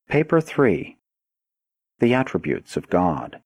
Paper 3. The Attributes of God.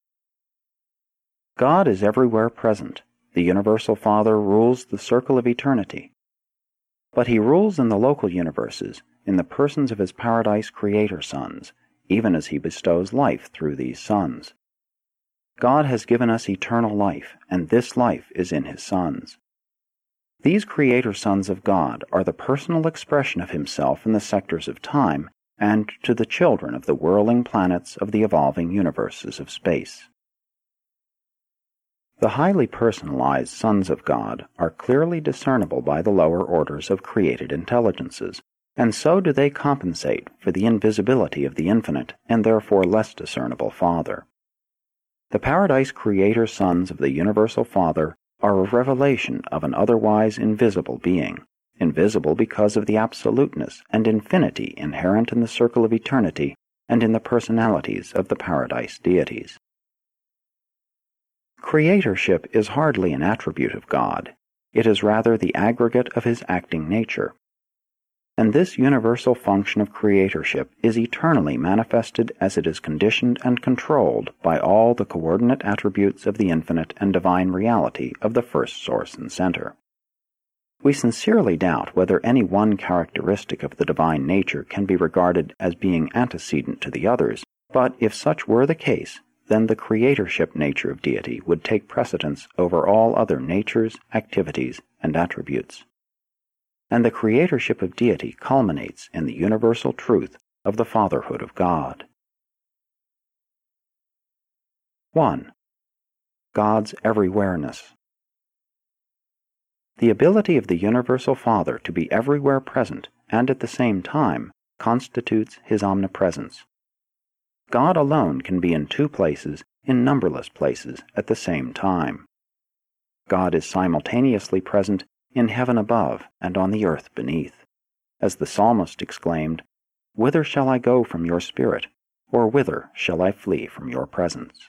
God is everywhere present. The Universal Father rules the circle of eternity. But He rules in the local universes, in the persons of His paradise creator sons, even as He bestows life through these sons. God has given us eternal life, and this life is in His sons. These creator sons of God are the personal expression of Himself in the sectors of time, and to the children of the whirling planets of the evolving universes of space. The highly personalized sons of God are clearly discernible by the lower orders of created intelligences, and so do they compensate for the invisibility of the infinite and therefore less discernible Father. The paradise creator sons of the Universal Father are a revelation of an otherwise invisible being, invisible because of the absoluteness and infinity inherent in the circle of eternity and in the personalities of the paradise deities. Creatorship is hardly an attribute of God. It is rather the aggregate of His acting nature. And this universal function of creatorship is eternally manifested as it is conditioned and controlled by all the coordinate attributes of the infinite and divine reality of the first source and center. We sincerely doubt whether any one characteristic of the divine nature can be regarded as being antecedent to the others, but if such were the case, then the creatorship nature of deity would take precedence over all other natures, activities, and attributes. And the creatorship of deity culminates in the universal truth of the fatherhood of God. 1. God's everywhereness. The ability of the Universal Father to be everywhere present and at the same time constitutes His omnipresence. God alone can be in two places, in numberless places, at the same time. God is simultaneously present in heaven above and on the earth beneath. As the psalmist exclaimed, "Whither shall I go from your spirit, or whither shall I flee from your presence?"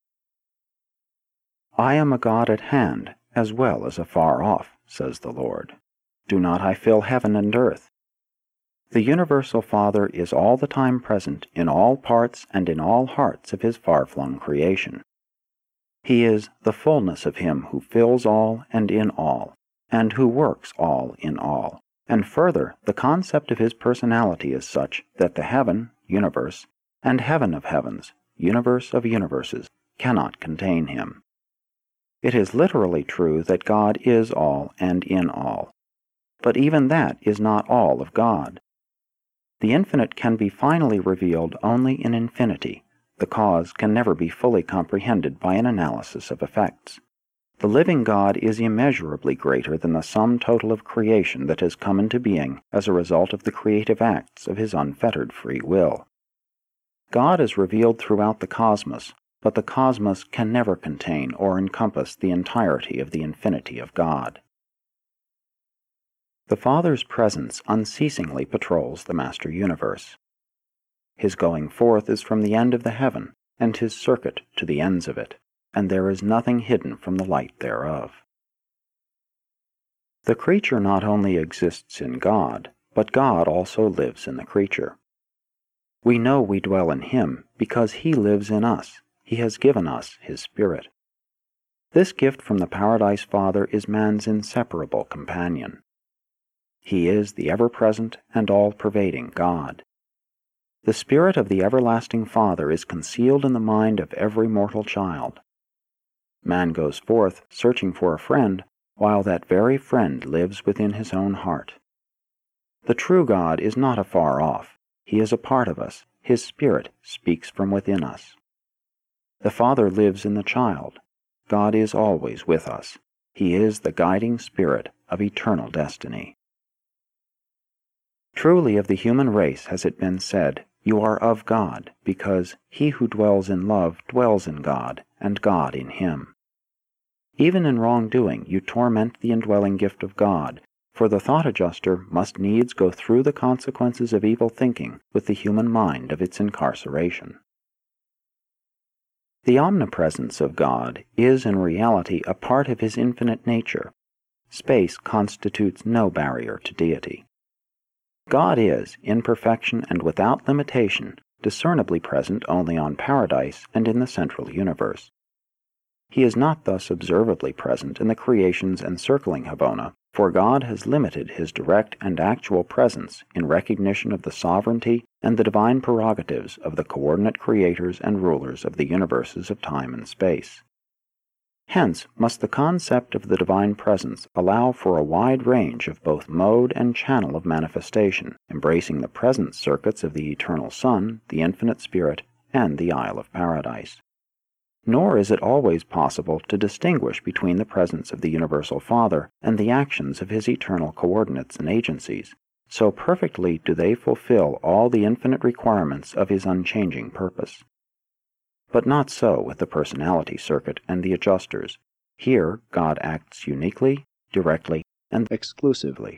I am a God at hand, as well as afar off, says the Lord. Do not I fill heaven and earth? The Universal Father is all the time present in all parts and in all hearts of His far-flung creation. He is the fullness of Him who fills all and in all, and who works all in all. And further, the concept of His personality is such that the heaven, universe, and heaven of heavens, universe of universes, cannot contain Him. It is literally true that God is all and in all. But even that is not all of God. The infinite can be finally revealed only in infinity. The cause can never be fully comprehended by an analysis of effects. The living God is immeasurably greater than the sum total of creation that has come into being as a result of the creative acts of His unfettered free will. God is revealed throughout the cosmos, but the cosmos can never contain or encompass the entirety of the infinity of God. The Father's presence unceasingly patrols the master universe. His going forth is from the end of the heaven, and His circuit to the ends of it, and there is nothing hidden from the light thereof. The creature not only exists in God, but God also lives in the creature. We know we dwell in Him because He lives in us. He has given us His Spirit. This gift from the Paradise Father is man's inseparable companion. He is the ever-present and all-pervading God. The Spirit of the everlasting Father is concealed in the mind of every mortal child. Man goes forth searching for a friend, while that very friend lives within his own heart. The true God is not afar off. He is a part of us. His Spirit speaks from within us. The Father lives in the child. God is always with us. He is the guiding Spirit of eternal destiny. Truly of the human race has it been said, "You are of God," because he who dwells in love dwells in God, and God in him. Even in wrongdoing you torment the indwelling gift of God, for the thought adjuster must needs go through the consequences of evil thinking with the human mind of its incarceration. The omnipresence of God is in reality a part of His infinite nature. Space constitutes no barrier to deity. God is, in perfection and without limitation, discernibly present only on Paradise and in the central universe. He is not thus observably present in the creations encircling Havona, for God has limited his direct and actual presence in recognition of the sovereignty and the divine prerogatives of the coordinate creators and rulers of the universes of time and space. Hence must the concept of the divine presence allow for a wide range of both mode and channel of manifestation, embracing the presence circuits of the Eternal Son, the Infinite Spirit, and the Isle of Paradise. Nor is it always possible to distinguish between the presence of the Universal Father and the actions of his eternal coordinates and agencies, so perfectly do they fulfill all the infinite requirements of his unchanging purpose. But not so with the personality circuit and the adjusters. Here God acts uniquely, directly, and exclusively.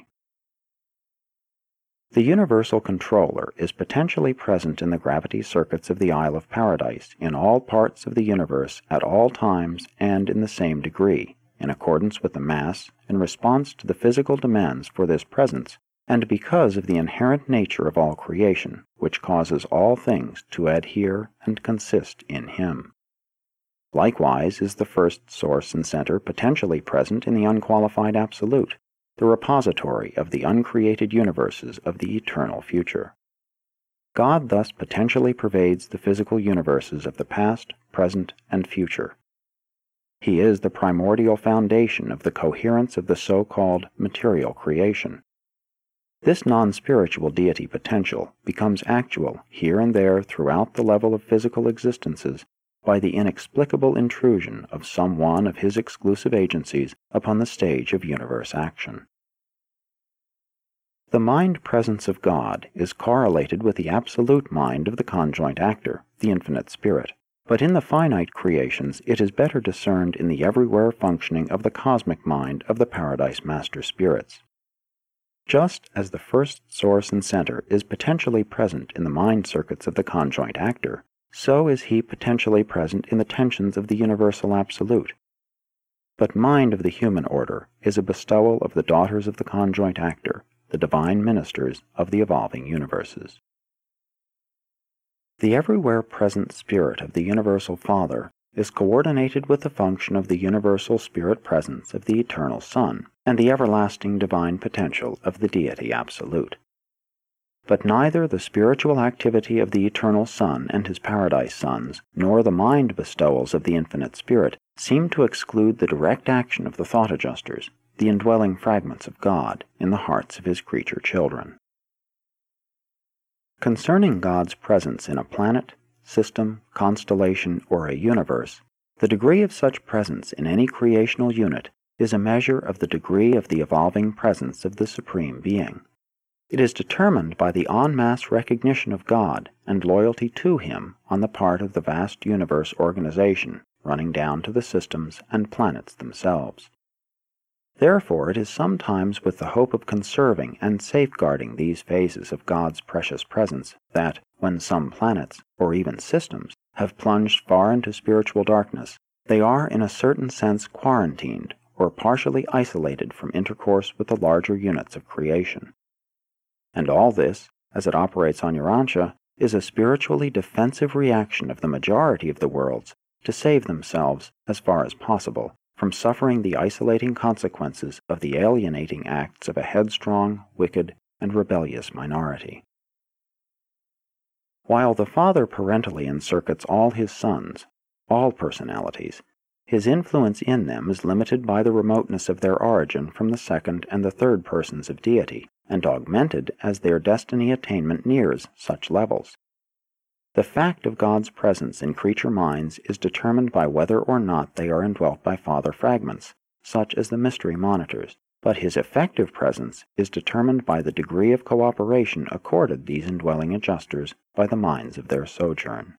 The universal controller is potentially present in the gravity circuits of the Isle of Paradise in all parts of the universe at all times and in the same degree, in accordance with the mass, in response to the physical demands for this presence, and because of the inherent nature of all creation, which causes all things to adhere and consist in him. Likewise is the first source and center potentially present in the unqualified Absolute, the repository of the uncreated universes of the eternal future. God thus potentially pervades the physical universes of the past, present, and future. He is the primordial foundation of the coherence of the so-called material creation. This non-spiritual deity potential becomes actual here and there throughout the level of physical existences by the inexplicable intrusion of some one of his exclusive agencies upon the stage of universe action. The mind presence of God is correlated with the absolute mind of the conjoint actor, the Infinite Spirit, but in the finite creations it is better discerned in the everywhere functioning of the cosmic mind of the Paradise Master Spirits. Just as the first source and center is potentially present in the mind circuits of the conjoint actor, so is he potentially present in the tensions of the universal Absolute. But mind of the human order is a bestowal of the daughters of the conjoint actor, the divine ministers of the evolving universes. The everywhere present spirit of the Universal Father is coordinated with the function of the universal spirit presence of the Eternal Son and the everlasting divine potential of the Deity Absolute. But neither the spiritual activity of the Eternal Son and his Paradise Sons, nor the mind bestowals of the Infinite Spirit, seem to exclude the direct action of the thought adjusters, the indwelling fragments of God, in the hearts of his creature children. Concerning God's presence in a planet, system, constellation, or a universe, the degree of such presence in any creational unit is a measure of the degree of the evolving presence of the Supreme Being. It is determined by the en masse recognition of God and loyalty to him on the part of the vast universe organization, running down to the systems and planets themselves. Therefore, it is sometimes with the hope of conserving and safeguarding these phases of God's precious presence that, when some planets, or even systems, have plunged far into spiritual darkness, they are in a certain sense quarantined or partially isolated from intercourse with the larger units of creation. And all this, as it operates on Urantia, is a spiritually defensive reaction of the majority of the worlds to save themselves, as far as possible, from suffering the isolating consequences of the alienating acts of a headstrong, wicked, and rebellious minority. While the Father parentally encircuits all his sons, all personalities, his influence in them is limited by the remoteness of their origin from the second and the third persons of deity, and augmented as their destiny attainment nears such levels. The fact of God's presence in creature minds is determined by whether or not they are indwelt by Father fragments, such as the mystery monitors, but his effective presence is determined by the degree of cooperation accorded these indwelling adjusters by the minds of their sojourn.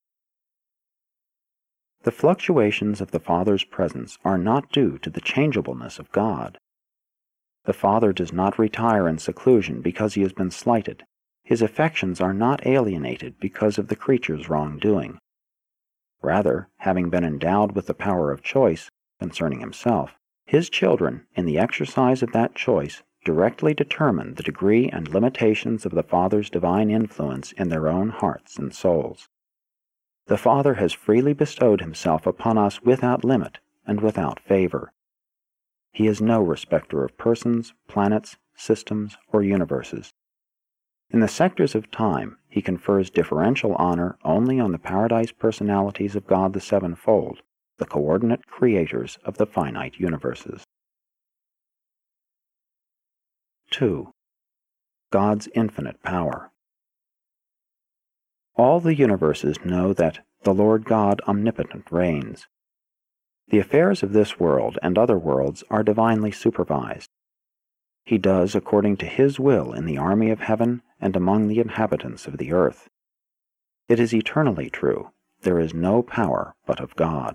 The fluctuations of the Father's presence are not due to the changeableness of God. The Father does not retire in seclusion because he has been slighted. His affections are not alienated because of the creature's wrongdoing. Rather, having been endowed with the power of choice concerning himself, his children, in the exercise of that choice, directly determine the degree and limitations of the Father's divine influence in their own hearts and souls. The Father has freely bestowed himself upon us without limit and without favor. He is no respecter of persons, planets, systems, or universes. In the sectors of time, he confers differential honor only on the paradise personalities of God the Sevenfold, the coordinate creators of the finite universes. 2. God's infinite power. All the universes know that the Lord God omnipotent reigns. The affairs of this world and other worlds are divinely supervised. He does according to his will in the army of heaven and among the inhabitants of the earth. It is eternally true, there is no power but of God.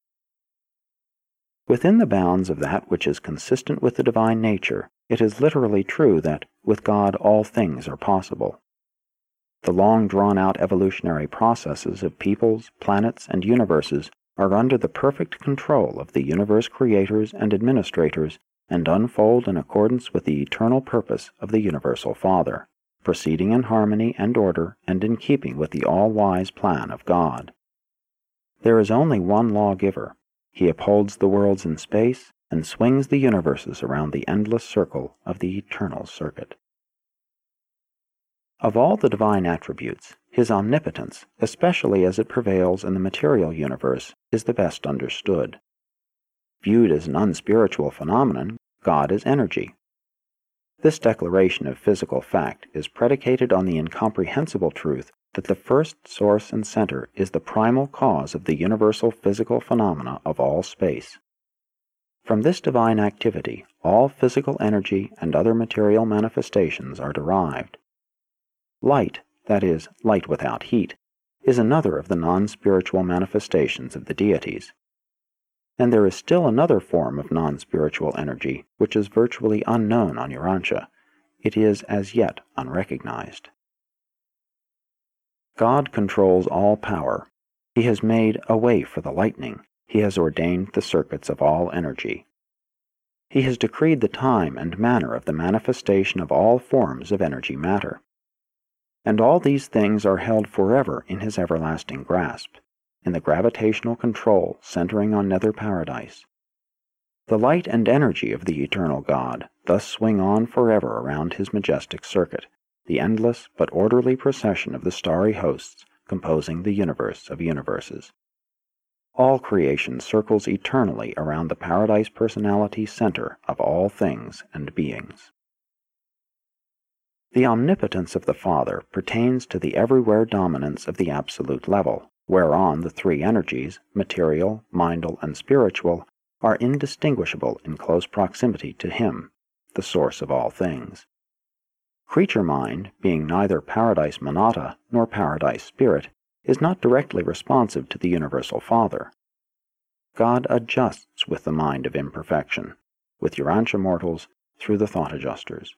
Within the bounds of that which is consistent with the divine nature, it is literally true that with God all things are possible. The long drawn-out evolutionary processes of peoples, planets, and universes are under the perfect control of the universe creators and administrators and unfold in accordance with the eternal purpose of the Universal Father, proceeding in harmony and order and in keeping with the all-wise plan of God. There is only one lawgiver. He upholds the worlds in space and swings the universes around the endless circle of the eternal circuit. Of all the divine attributes, his omnipotence, especially as it prevails in the material universe, is the best understood. Viewed as an unspiritual phenomenon, God is energy. This declaration of physical fact is predicated on the incomprehensible truth that the first source and center is the primal cause of the universal physical phenomena of all space. From this divine activity, all physical energy and other material manifestations are derived. Light, that is, light without heat, is another of the non-spiritual manifestations of the deities. And there is still another form of non-spiritual energy which is virtually unknown on Urantia. It is as yet unrecognized. God controls all power. He has made a way for the lightning. He has ordained the circuits of all energy. He has decreed the time and manner of the manifestation of all forms of energy matter. And all these things are held forever in his everlasting grasp, in the gravitational control centering on nether paradise. The light and energy of the eternal God thus swing on forever around his majestic circuit, the endless but orderly procession of the starry hosts composing the universe of universes. All creation circles eternally around the paradise personality center of all things and beings. The omnipotence of the Father pertains to the everywhere dominance of the absolute level, whereon the three energies, material, mindal, and spiritual, are indistinguishable in close proximity to him, the source of all things. Creature mind, being neither paradise monata nor paradise spirit, is not directly responsive to the Universal Father. God adjusts with the mind of imperfection, with Urantia mortals through the thought adjusters.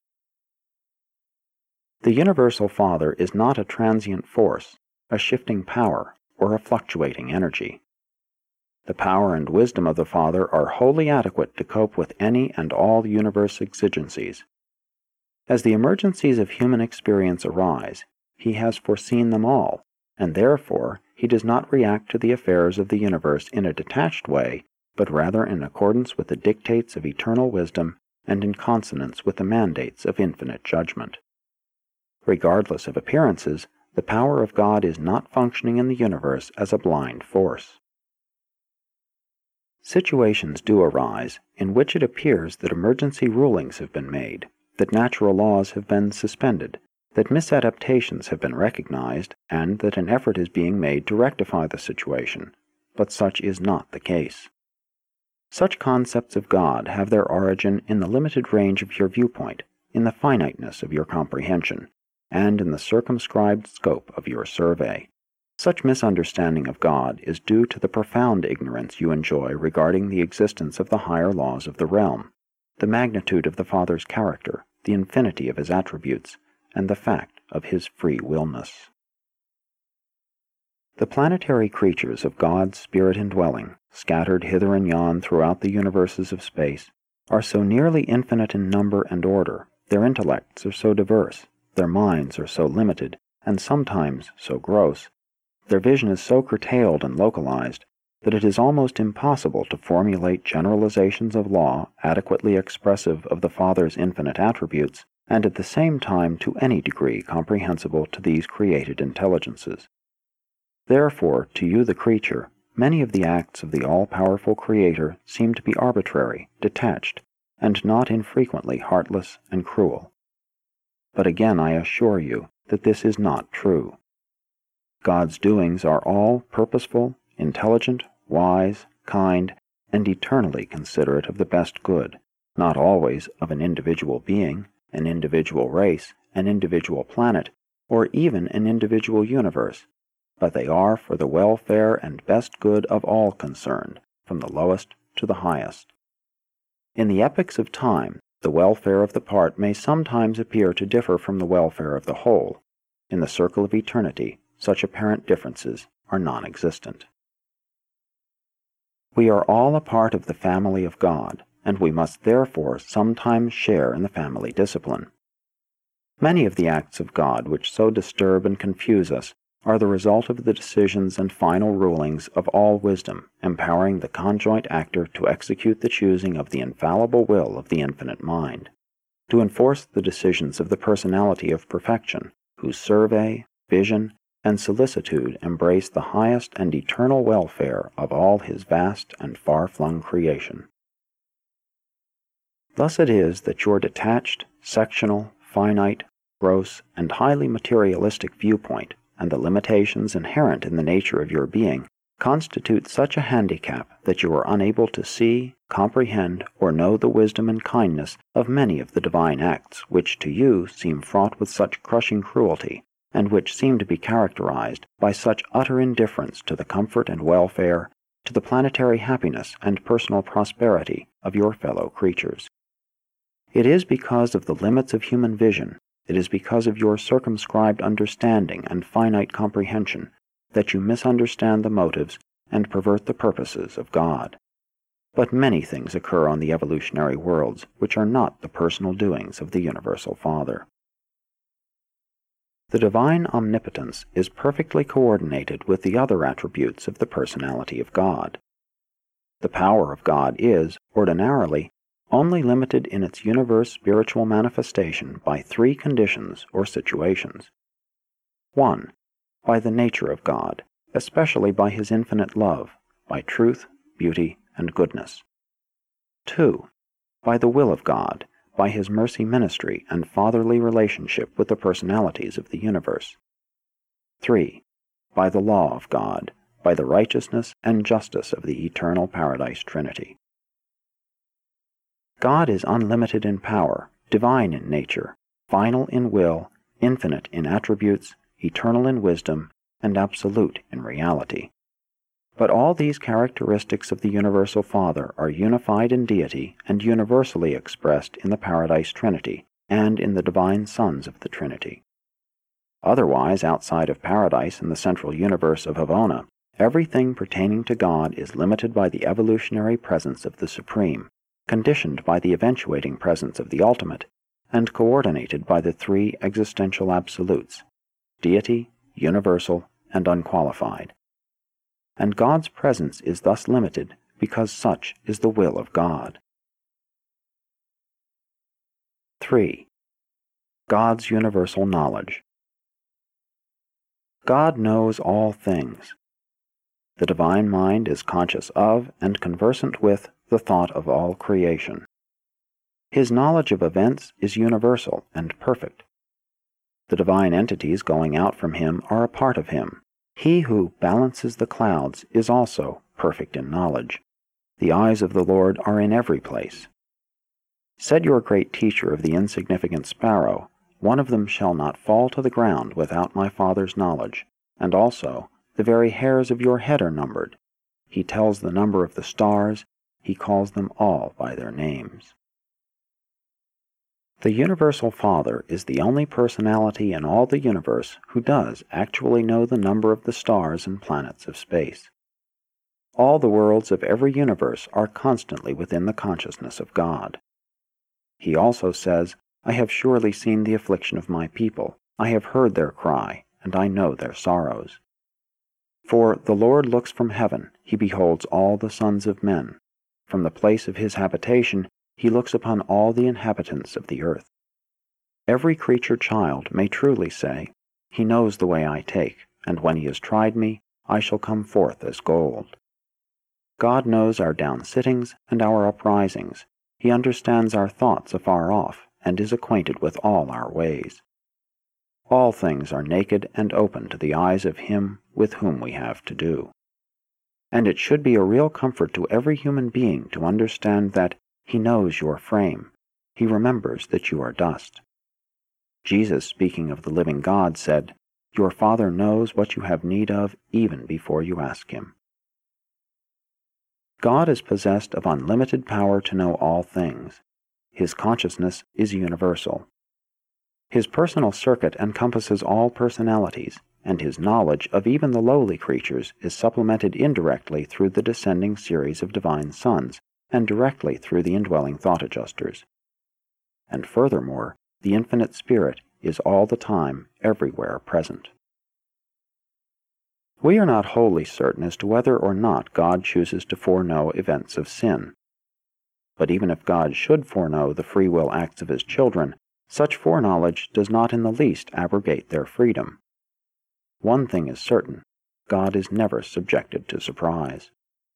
The Universal Father is not a transient force, a shifting power, or a fluctuating energy. The power and wisdom of the Father are wholly adequate to cope with any and all universe exigencies. As the emergencies of human experience arise, he has foreseen them all, and therefore he does not react to the affairs of the universe in a detached way, but rather in accordance with the dictates of eternal wisdom and in consonance with the mandates of infinite judgment. Regardless of appearances, the power of God is not functioning in the universe as a blind force. Situations do arise in which it appears that emergency rulings have been made, that natural laws have been suspended, that misadaptations have been recognized, and that an effort is being made to rectify the situation, but such is not the case. Such concepts of God have their origin in the limited range of your viewpoint, in the finiteness of your comprehension, and in the circumscribed scope of your survey. Such misunderstanding of God is due to the profound ignorance you enjoy regarding the existence of the higher laws of the realm, the magnitude of the Father's character, the infinity of his attributes, and the fact of his free willness. The planetary creatures of God's spirit indwelling, scattered hither and yon throughout the universes of space, are so nearly infinite in number and order, their intellects are so diverse, their minds are so limited, and sometimes so gross, their vision is so curtailed and localized, that it is almost impossible to formulate generalizations of law adequately expressive of the Father's infinite attributes, and at the same time to any degree comprehensible to these created intelligences. Therefore, to you the creature, many of the acts of the all-powerful Creator seem to be arbitrary, detached, and not infrequently heartless and cruel. But again I assure you that this is not true. God's doings are all purposeful, intelligent, wise, kind, and eternally considerate of the best good, not always of an individual being, an individual race, an individual planet, or even an individual universe, but they are for the welfare and best good of all concerned, from the lowest to the highest. In the epochs of time, the welfare of the part may sometimes appear to differ from the welfare of the whole. In the circle of eternity, such apparent differences are non-existent. We are all a part of the family of God, and we must therefore sometimes share in the family discipline. Many of the acts of God which so disturb and confuse us are the result of the decisions and final rulings of all wisdom, empowering the conjoint actor to execute the choosing of the infallible will of the infinite mind, to enforce the decisions of the personality of perfection, whose survey, vision, and solicitude embrace the highest and eternal welfare of all his vast and far-flung creation. Thus it is that your detached, sectional, finite, gross, and highly materialistic viewpoint, and the limitations inherent in the nature of your being, constitute such a handicap that you are unable to see, comprehend, or know the wisdom and kindness of many of the divine acts which to you seem fraught with such crushing cruelty, and which seem to be characterized by such utter indifference to the comfort and welfare, to the planetary happiness and personal prosperity of your fellow creatures. It is because of the limits of human vision, it is because of your circumscribed understanding and finite comprehension, that you misunderstand the motives and pervert the purposes of God. But many things occur on the evolutionary worlds which are not the personal doings of the Universal Father. The divine omnipotence is perfectly coordinated with the other attributes of the personality of God. The power of God is, ordinarily, only limited in its universe spiritual manifestation by three conditions or situations. 1. By the nature of God, especially by his infinite love, by truth, beauty, and goodness. 2. By the will of God, by his mercy ministry and fatherly relationship with the personalities of the universe. 3. By the law of God, by the righteousness and justice of the eternal Paradise Trinity. God is unlimited in power, divine in nature, final in will, infinite in attributes, eternal in wisdom, and absolute in reality. But all these characteristics of the Universal Father are unified in deity and universally expressed in the Paradise Trinity and in the divine sons of the Trinity. Otherwise, outside of Paradise and the central universe of Havona, everything pertaining to God is limited by the evolutionary presence of the Supreme, conditioned by the eventuating presence of the Ultimate, and coordinated by the three existential absolutes, deity, universal, and unqualified. And God's presence is thus limited because such is the will of God. 3. God's universal knowledge. God knows all things. The divine mind is conscious of and conversant with the thought of all creation. His knowledge of events is universal and perfect. The divine entities going out from him are a part of him. He who balances the clouds is also perfect in knowledge. The eyes of the Lord are in every place. Said your great teacher of the insignificant sparrow, one of them shall not fall to the ground without my Father's knowledge, and also, the very hairs of your head are numbered. He tells the number of the stars, he calls them all by their names. The Universal Father is the only personality in all the universe who does actually know the number of the stars and planets of space. All the worlds of every universe are constantly within the consciousness of God. He also says, I have surely seen the affliction of my people, I have heard their cry, and I know their sorrows. For the Lord looks from heaven, he beholds all the sons of men. From the place of his habitation, he looks upon all the inhabitants of the earth. Every creature child may truly say, He knows the way I take, and when he has tried me, I shall come forth as gold. God knows our downsittings and our uprisings. He understands our thoughts afar off, and is acquainted with all our ways. All things are naked and open to the eyes of him with whom we have to do. And it should be a real comfort to every human being to understand that he knows your frame. He remembers that you are dust. Jesus, speaking of the living God, said, Your Father knows what you have need of even before you ask him. God is possessed of unlimited power to know all things. His consciousness is universal. His personal circuit encompasses all personalities, and his knowledge of even the lowly creatures is supplemented indirectly through the descending series of divine sons, and directly through the indwelling thought adjusters. And furthermore, the infinite Spirit is all the time, everywhere present. We are not wholly certain as to whether or not God chooses to foreknow events of sin. But even if God should foreknow the free will acts of his children, such foreknowledge does not in the least abrogate their freedom. One thing is certain, God is never subjected to surprise.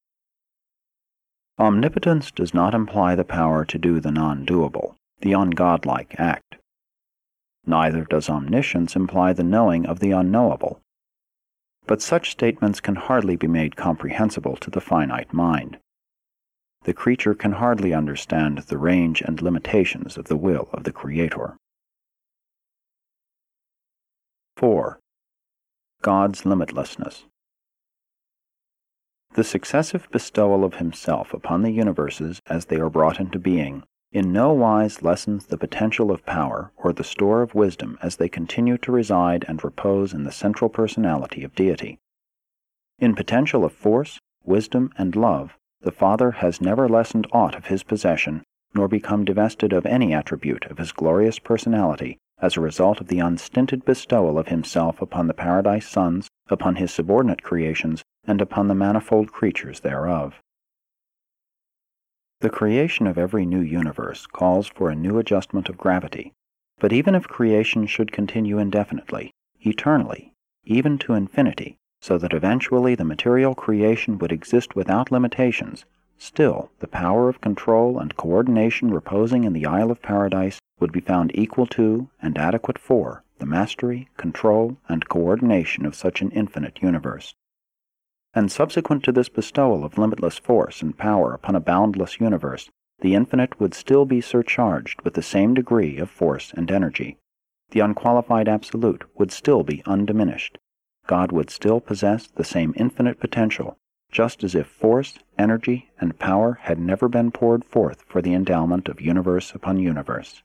Omnipotence does not imply the power to do the non-doable, the ungodlike act. Neither does omniscience imply the knowing of the unknowable. But such statements can hardly be made comprehensible to the finite mind. The creature can hardly understand the range and limitations of the will of the Creator. 4. God's limitlessness. The successive bestowal of himself upon the universes as they are brought into being in no wise lessens the potential of power or the store of wisdom as they continue to reside and repose in the central personality of deity. In potential of force, wisdom, and love, the Father has never lessened aught of his possession, nor become divested of any attribute of his glorious personality as a result of the unstinted bestowal of himself upon the paradise sons, upon his subordinate creations, and upon the manifold creatures thereof. The creation of every new universe calls for a new adjustment of gravity, but even if creation should continue indefinitely, eternally, even to infinity, so that eventually the material creation would exist without limitations, still the power of control and coordination reposing in the Isle of Paradise would be found equal to and adequate for the mastery, control, and coordination of such an infinite universe. And subsequent to this bestowal of limitless force and power upon a boundless universe, the infinite would still be surcharged with the same degree of force and energy. The unqualified absolute would still be undiminished. God would still possess the same infinite potential, just as if force, energy, and power had never been poured forth for the endowment of universe upon universe.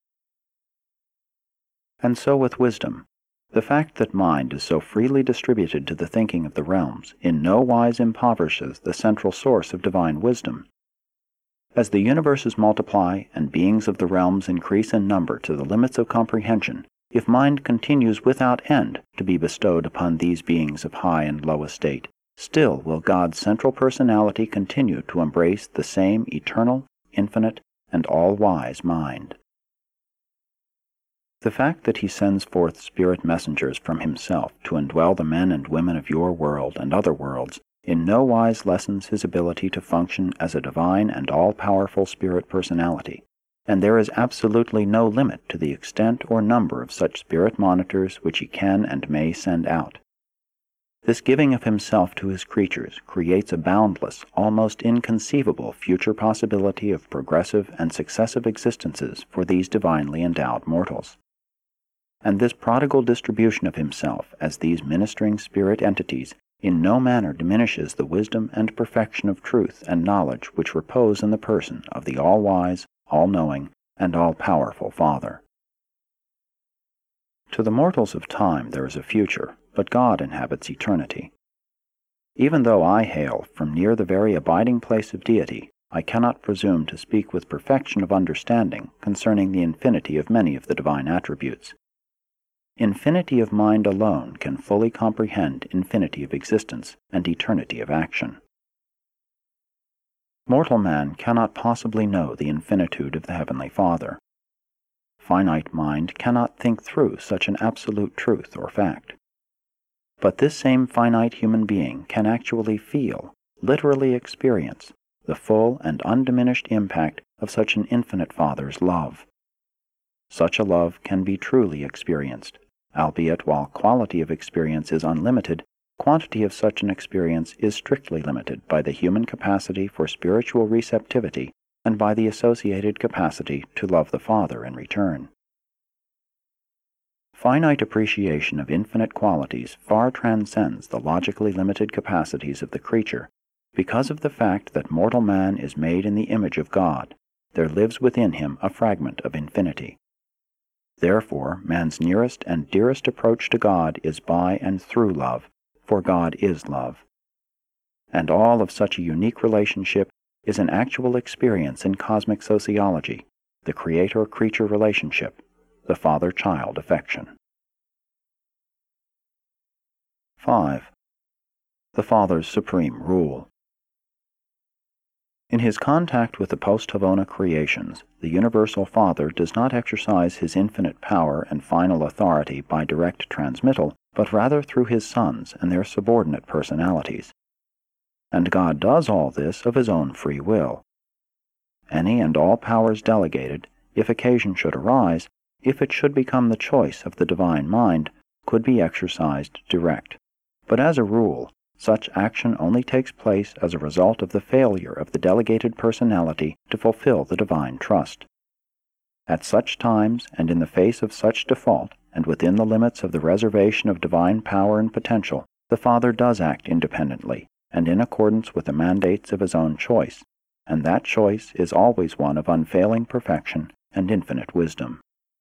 And so with wisdom. The fact that mind is so freely distributed to the thinking of the realms in no wise impoverishes the central source of divine wisdom. As the universes multiply and beings of the realms increase in number to the limits of comprehension, if mind continues without end to be bestowed upon these beings of high and low estate, still will God's central personality continue to embrace the same eternal, infinite, and all-wise mind. The fact that he sends forth spirit messengers from himself to indwell the men and women of your world and other worlds in no wise lessens his ability to function as a divine and all-powerful spirit personality, and there is absolutely no limit to the extent or number of such spirit monitors which he can and may send out. This giving of himself to his creatures creates a boundless, almost inconceivable future possibility of progressive and successive existences for these divinely endowed mortals. And this prodigal distribution of himself as these ministering spirit entities in no manner diminishes the wisdom and perfection of truth and knowledge which repose in the person of the all-wise, all-knowing, and all-powerful Father. To the mortals of time there is a future, but God inhabits eternity. Even though I hail from near the very abiding place of deity, I cannot presume to speak with perfection of understanding concerning the infinity of many of the divine attributes. Infinity of mind alone can fully comprehend infinity of existence and eternity of action. Mortal man cannot possibly know the infinitude of the Heavenly Father. Finite mind cannot think through such an absolute truth or fact. But this same finite human being can actually feel, literally experience, the full and undiminished impact of such an infinite Father's love. Such a love can be truly experienced, albeit while quality of experience is unlimited, quantity of such an experience is strictly limited by the human capacity for spiritual receptivity and by the associated capacity to love the Father in return. Finite appreciation of infinite qualities far transcends the logically limited capacities of the creature. Because of the fact that mortal man is made in the image of God, there lives within him a fragment of infinity. Therefore, man's nearest and dearest approach to God is by and through love, for God is love. And all of such a unique relationship is an actual experience in cosmic sociology, the creator-creature relationship, the father-child affection. 5. The Father's supreme rule. In his contact with the post-Havona creations, the Universal Father does not exercise his infinite power and final authority by direct transmittal, but rather through his sons and their subordinate personalities. And God does all this of his own free will. Any and all powers delegated, if occasion should arise, if it should become the choice of the divine mind, could be exercised direct. But as a rule, such action only takes place as a result of the failure of the delegated personality to fulfill the divine trust. At such times, and in the face of such default, and within the limits of the reservation of divine power and potential, the Father does act independently, and in accordance with the mandates of his own choice, and that choice is always one of unfailing perfection and infinite wisdom.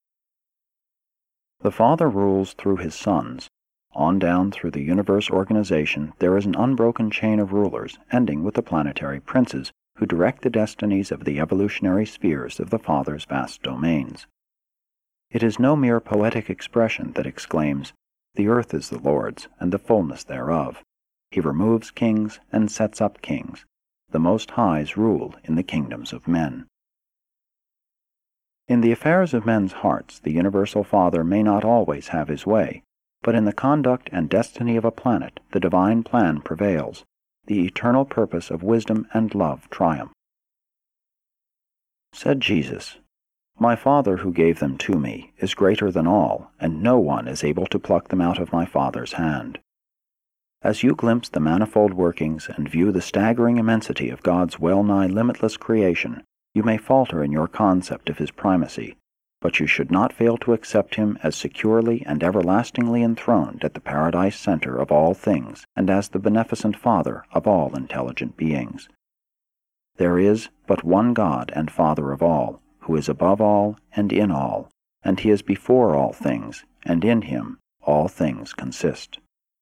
The Father rules through his sons. On down through the universe organization there is an unbroken chain of rulers, ending with the planetary princes, who direct the destinies of the evolutionary spheres of the Father's vast domains. It is no mere poetic expression that exclaims, "The earth is the Lord's, and the fullness thereof. He removes kings and sets up kings. The Most High's rule in the kingdoms of men." In the affairs of men's hearts, the Universal Father may not always have his way, but in the conduct and destiny of a planet, the divine plan prevails. The eternal purpose of wisdom and love triumph. Said Jesus, "My Father who gave them to me is greater than all, and no one is able to pluck them out of my Father's hand." As you glimpse the manifold workings and view the staggering immensity of God's well-nigh limitless creation, you may falter in your concept of his primacy, but you should not fail to accept him as securely and everlastingly enthroned at the paradise center of all things and as the beneficent Father of all intelligent beings. There is but one God and Father of all, who is above all and in all, and he is before all things, and in him all things consist.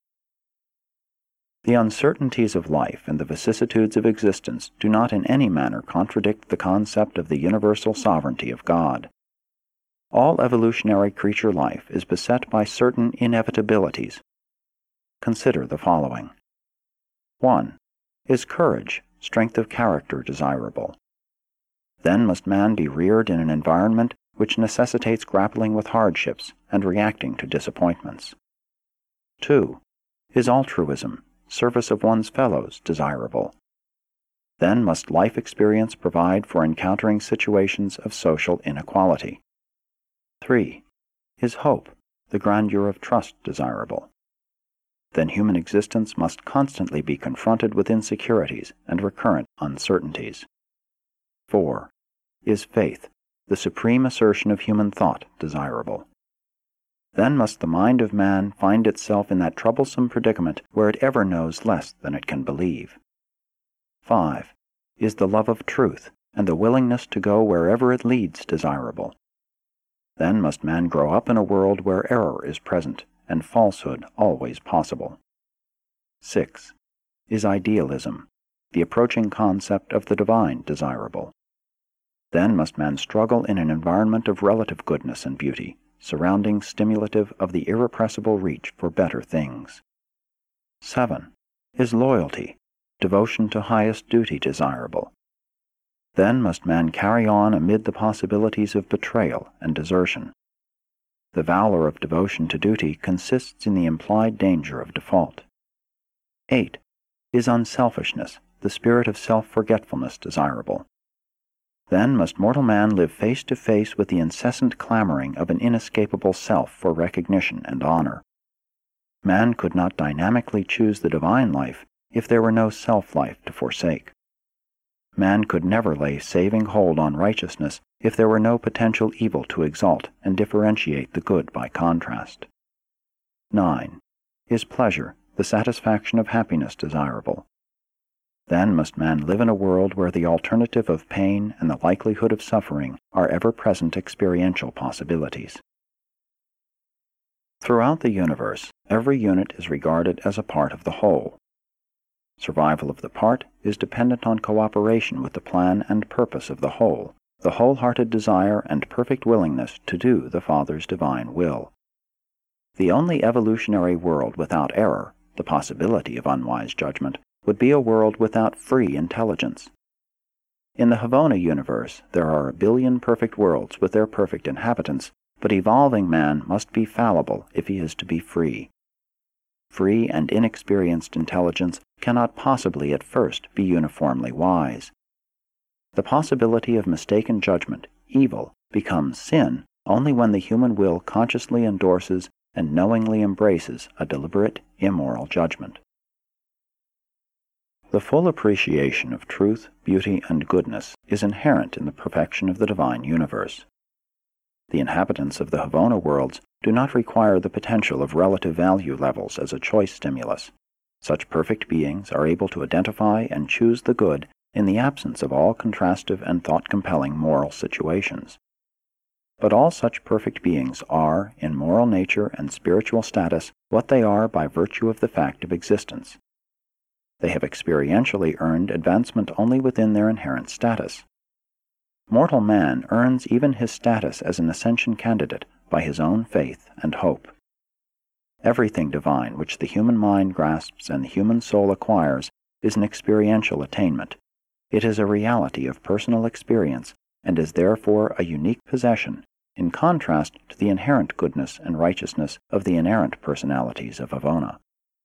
The uncertainties of life and the vicissitudes of existence do not in any manner contradict the concept of the universal sovereignty of God. All evolutionary creature life is beset by certain inevitabilities. Consider the following. 1. Is courage, strength of character, desirable? Then must man be reared in an environment which necessitates grappling with hardships and reacting to disappointments. 2. Is altruism, service of one's fellows, desirable? Then must life experience provide for encountering situations of social inequality. 3. Is hope, the grandeur of trust, desirable? Then human existence must constantly be confronted with insecurities and recurrent uncertainties. 4. Is faith, the supreme assertion of human thought, desirable? Then must the mind of man find itself in that troublesome predicament where it ever knows less than it can believe. 5. Is the love of truth and the willingness to go wherever it leads desirable? Then must man grow up in a world where error is present and falsehood always possible. 6. is idealism, the approaching concept of the divine desirable. Then must man struggle in an environment of relative goodness and beauty, surrounding stimulative of the irrepressible reach for better things. 7. Is loyalty, devotion to highest duty desirable. Then must man carry on amid the possibilities of betrayal and desertion. The valor of devotion to duty consists in the implied danger of default. 8. Is unselfishness, the spirit of self-forgetfulness desirable. Then must mortal man live face to face with the incessant clamoring of an inescapable self for recognition and honor. Man could not dynamically choose the divine life if there were no self-life to forsake. Man could never lay saving hold on righteousness if there were no potential evil to exalt and differentiate the good by contrast. 9. Is pleasure, the satisfaction of happiness desirable. Then must man live in a world where the alternative of pain and the likelihood of suffering are ever-present experiential possibilities. Throughout the universe, every unit is regarded as a part of the whole. Survival of the part is dependent on cooperation with the plan and purpose of the whole, the wholehearted desire and perfect willingness to do the Father's divine will. The only evolutionary world without error, the possibility of unwise judgment, would be a world without free intelligence. In the Havona universe, there are a billion perfect worlds with their perfect inhabitants, but evolving man must be fallible if he is to be free. Free and inexperienced intelligence cannot possibly at first be uniformly wise. The possibility of mistaken judgment, evil, becomes sin only when the human will consciously endorses and knowingly embraces a deliberate, immoral judgment. The full appreciation of truth, beauty, and goodness is inherent in the perfection of the divine universe. The inhabitants of the Havona worlds do not require the potential of relative value levels as a choice stimulus. Such perfect beings are able to identify and choose the good in the absence of all contrastive and thought-compelling moral situations. But all such perfect beings are, in moral nature and spiritual status, what they are by virtue of the fact of existence. They have experientially earned advancement only within their inherent status. Mortal man earns even his status as an ascension candidate by his own faith and hope. Everything divine which the human mind grasps and the human soul acquires is an experiential attainment. It is a reality of personal experience and is therefore a unique possession, in contrast to the inherent goodness and righteousness of the inerrant personalities of Havona.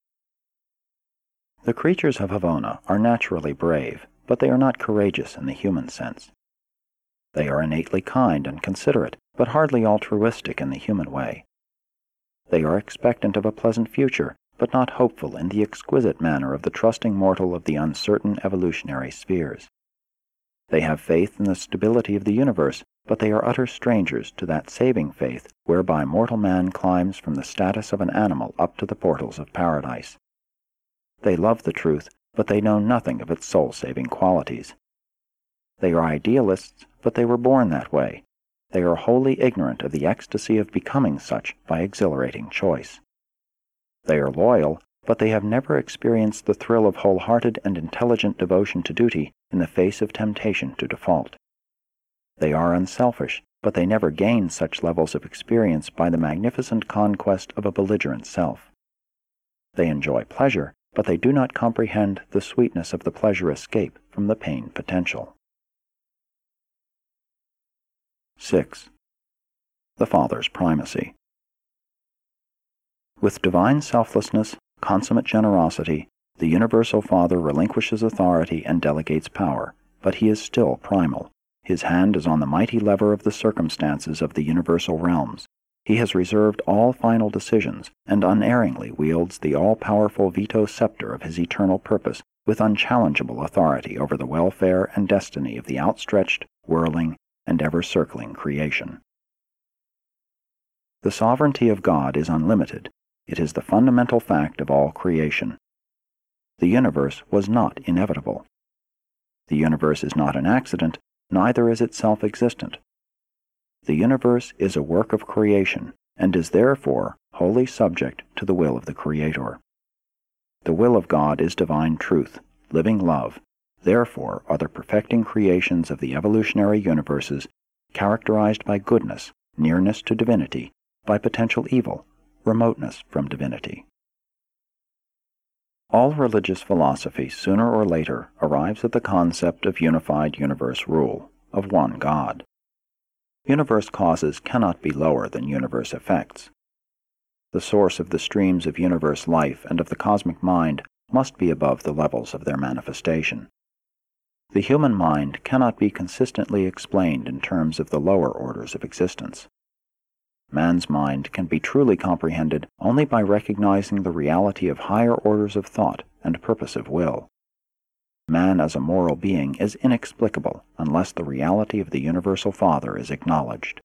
The creatures of Havona are naturally brave, but they are not courageous in the human sense. They are innately kind and considerate, but hardly altruistic in the human way. They are expectant of a pleasant future, but not hopeful in the exquisite manner of the trusting mortal of the uncertain evolutionary spheres. They have faith in the stability of the universe, but they are utter strangers to that saving faith whereby mortal man climbs from the status of an animal up to the portals of paradise. They love the truth, but they know nothing of its soul-saving qualities. They are idealists, but they were born that way. They are wholly ignorant of the ecstasy of becoming such by exhilarating choice. They are loyal, but they have never experienced the thrill of wholehearted and intelligent devotion to duty in the face of temptation to default. They are unselfish, but they never gain such levels of experience by the magnificent conquest of a belligerent self. They enjoy pleasure, but they do not comprehend the sweetness of the pleasure escape from the pain potential. 6. The Father's primacy. With divine selflessness, consummate generosity, the universal Father relinquishes authority and delegates power, but he is still primal. His hand is on the mighty lever of the circumstances of the universal realms. He has reserved all final decisions, and unerringly wields the all-powerful veto scepter of his eternal purpose with unchallengeable authority over the welfare and destiny of the outstretched, whirling, and ever-circling creation. The sovereignty of God is unlimited. It is the fundamental fact of all creation. The universe was not inevitable. The universe is not an accident, neither is it self-existent. The universe is a work of creation, and is therefore wholly subject to the will of the Creator. The will of God is divine truth, living love. Therefore are the perfecting creations of the evolutionary universes characterized by goodness, nearness to divinity, by potential evil, remoteness from divinity. All religious philosophy sooner or later arrives at the concept of unified universe rule, of one God. Universe causes cannot be lower than universe effects. The source of the streams of universe life and of the cosmic mind must be above the levels of their manifestation. The human mind cannot be consistently explained in terms of the lower orders of existence. Man's mind can be truly comprehended only by recognizing the reality of higher orders of thought and purposive will. Man as a moral being is inexplicable unless the reality of the Universal Father is acknowledged.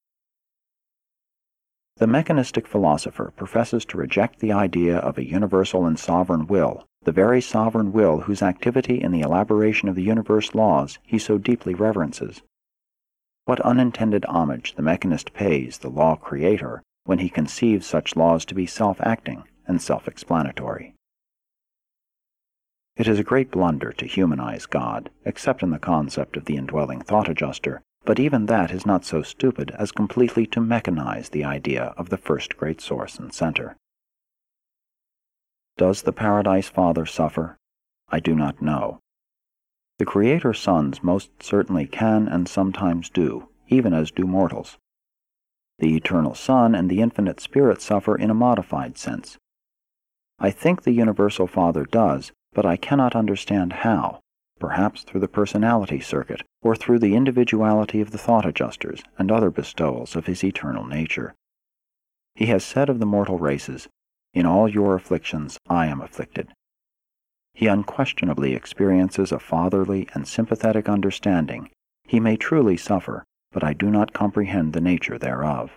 The mechanistic philosopher professes to reject the idea of a universal and sovereign will, the very sovereign will whose activity in the elaboration of the universe laws he so deeply reverences. What unintended homage the mechanist pays the law creator when he conceives such laws to be self-acting and self-explanatory. It is a great blunder to humanize God, except in the concept of the indwelling thought adjuster, but even that is not so stupid as completely to mechanize the idea of the first great source and center. Does the Paradise Father suffer? I do not know. The Creator sons most certainly can and sometimes do, even as do mortals. The Eternal Son and the Infinite Spirit suffer in a modified sense. I think the Universal Father does, but I cannot understand how, perhaps through the personality circuit, or through the individuality of the thought adjusters and other bestowals of his eternal nature. He has said of the mortal races, "In all your afflictions I am afflicted." He unquestionably experiences a fatherly and sympathetic understanding. He may truly suffer, but I do not comprehend the nature thereof.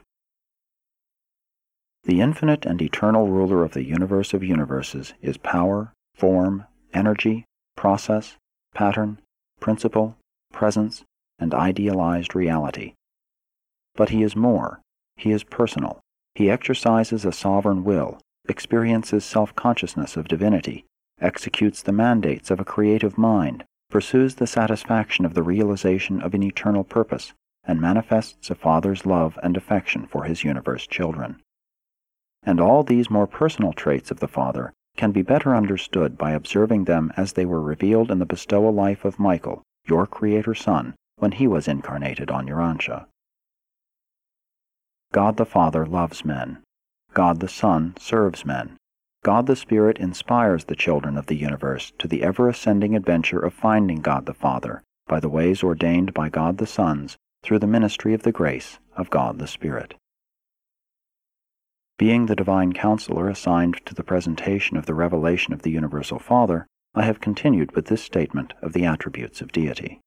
The infinite and eternal ruler of the universe of universes is power, form, energy, process, pattern, principle, presence, and idealized reality. But he is more. He is personal. He exercises a sovereign will, experiences self-consciousness of divinity, executes the mandates of a creative mind, pursues the satisfaction of the realization of an eternal purpose, and manifests a father's love and affection for his universe children. And all these more personal traits of the Father can be better understood by observing them as they were revealed in the bestowal life of Michael, your Creator Son, when he was incarnated on Urantia. God the Father loves men. God the Son serves men. God the Spirit inspires the children of the universe to the ever-ascending adventure of finding God the Father by the ways ordained by God the Sons through the ministry of the grace of God the Spirit. Being the divine counselor assigned to the presentation of the revelation of the Universal Father, I have continued with this statement of the attributes of deity.